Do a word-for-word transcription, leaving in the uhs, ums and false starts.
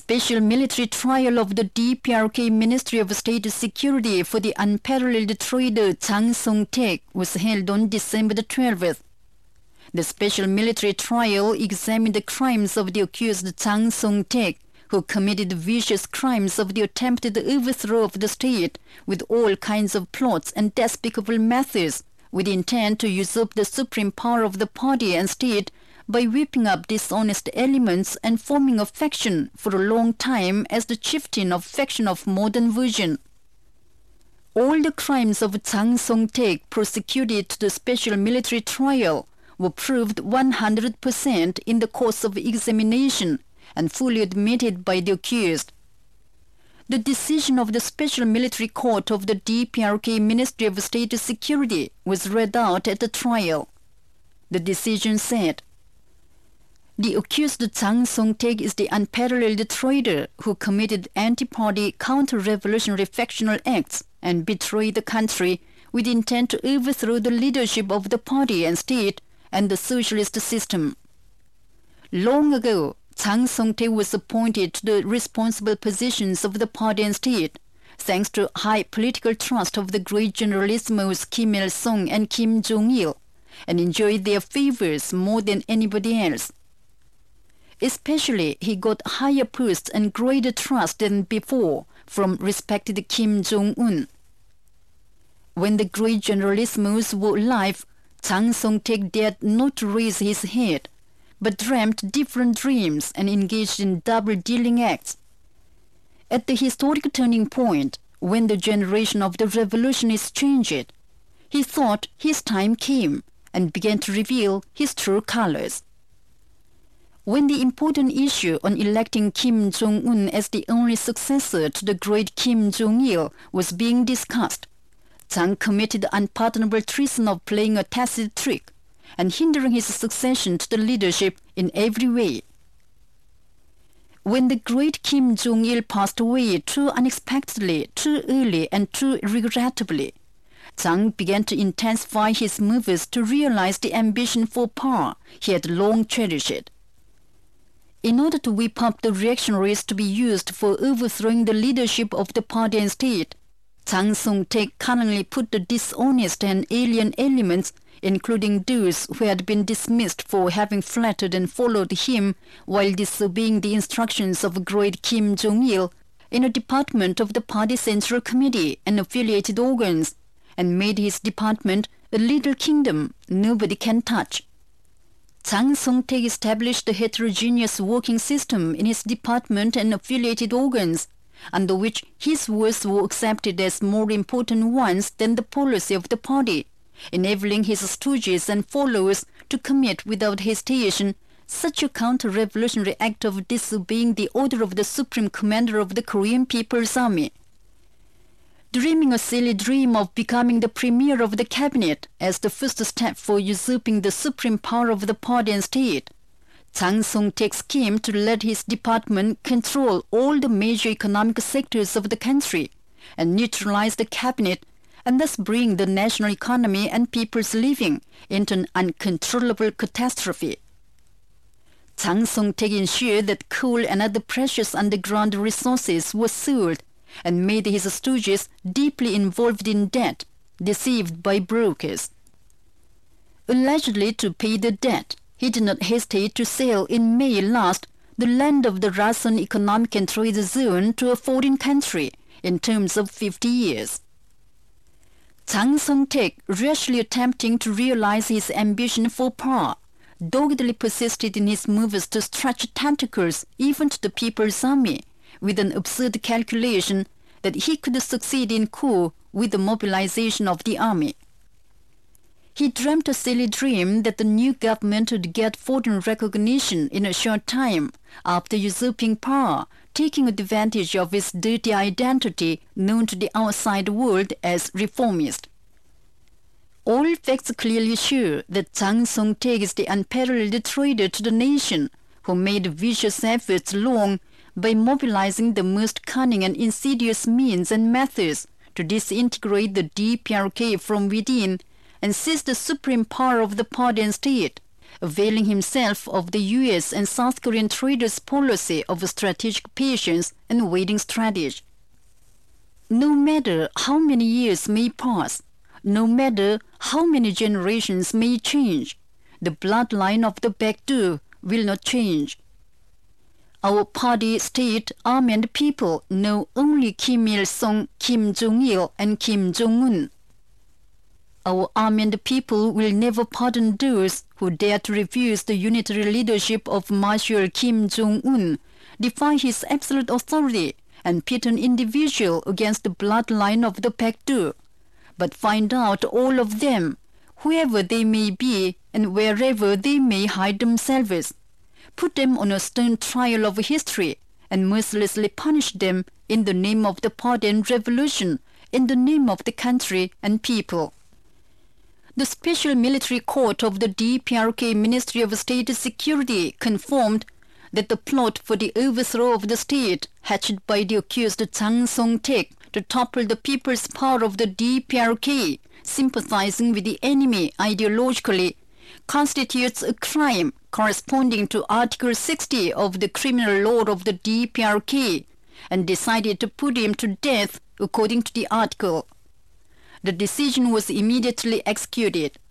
special military trial of the D P R K Ministry of State Security for the unparalleled traitor Chang Song-taek was held on December the twelfth. The special military trial examined the crimes of the accused Chang Song-taek, who committed vicious crimes of the attempted overthrow of the state with all kinds of plots and despicable methods, with intent to usurp the supreme power of the party and state by whipping up dishonest elements and forming a faction for a long time as the chieftain of faction of modern version. All the crimes of Chang Song-taek prosecuted to the special military trial were proved one hundred percent in the course of examination and fully admitted by the accused. The decision of the Special Military Court of the D P R K Ministry of State Security was read out at the trial. The decision said, "The accused Chang Song-taek is the unparalleled traitor who committed anti-party counter-revolutionary factional acts and betrayed the country with intent to overthrow the leadership of the party and state and the socialist system." Long ago, Chang Song-taek was appointed to the responsible positions of the party and state, thanks to high political trust of the great generalismos Kim Il-sung and Kim Jong-il, and enjoyed their favors more than anybody else. Especially, he got higher posts and greater trust than before from respected Kim Jong-un. When the great generalismos were alive, Chang Song-taek dared not raise his head, but dreamt different dreams and engaged in double-dealing acts. At the historic turning point, when the generation of the revolutionists changed, he thought his time came and began to reveal his true colors. When the important issue on electing Kim Jong-un as the only successor to the great Kim Jong-il was being discussed, Chang committed the unpardonable treason of playing a tacit trick and hindering his succession to the leadership in every way. When the great Kim Jong-il passed away too unexpectedly, too early, and too regrettably, Chang began to intensify his moves to realize the ambition for power he had long cherished. In order to whip up the reactionaries to be used for overthrowing the leadership of the party and state, Chang Song-taek cunningly put the dishonest and alien elements, including those who had been dismissed for having flattered and followed him while disobeying the instructions of great Kim Jong-il, in a department of the party Central Committee and affiliated organs, and made his department a little kingdom nobody can touch. Chang Song-taek established a heterogeneous working system in his department and affiliated organs, under which his words were accepted as more important ones than the policy of the party, enabling his stooges and followers to commit without hesitation such a counter-revolutionary act of disobeying the order of the Supreme Commander of the Korean People's Army. Dreaming a silly dream of becoming the premier of the cabinet as the first step for usurping the supreme power of the party and state, Chang Song-taek schemed to let his department control all the major economic sectors of the country and neutralize the cabinet, and thus bring the national economy and people's living into an uncontrollable catastrophe. Chang Song-taek ensured that coal and other precious underground resources were sold and made his stooges deeply involved in debt, deceived by brokers. Allegedly to pay the debt, he did not hesitate to sell in May last the land of the Rason Economic and Trade Zone to a foreign country in terms of fifty years. Chang Song-taek, rashly attempting to realize his ambition for power, doggedly persisted in his moves to stretch tentacles even to the People's Army, with an absurd calculation that he could succeed in coup with the mobilization of the army. He dreamt a silly dream that the new government would get foreign recognition in a short time after usurping power, taking advantage of his dirty identity known to the outside world as reformist. All facts clearly show that Chang Song-taek is the unparalleled traitor to the nation, who made vicious efforts long by mobilizing the most cunning and insidious means and methods to disintegrate the D P R K from within and seize the supreme power of the party and state, availing himself of the U S and South Korean traders' policy of strategic patience and waiting strategy. No matter how many years may pass, no matter how many generations may change, the bloodline of the Baekdu will not change. Our party, state, army and people know only Kim Il-sung, Kim Jong-il and Kim Jong-un. Our army and people will never pardon those who dare to refuse the unitary leadership of Marshal Kim Jong-un, defy his absolute authority, and pit an individual against the bloodline of the Baekdu. But find out all of them, whoever they may be and wherever they may hide themselves. Put them on a stern trial of history and mercilessly punish them in the name of the party and revolution, in the name of the country and people. The Special Military Court of the D P R K Ministry of State Security confirmed that the plot for the overthrow of the state hatched by the accused Jang Song-taek to topple the people's power of the D P R K, sympathizing with the enemy ideologically, constitutes a crime corresponding to Article sixty of the Criminal Law of the D P R K, and decided to put him to death according to the article. The decision was immediately executed.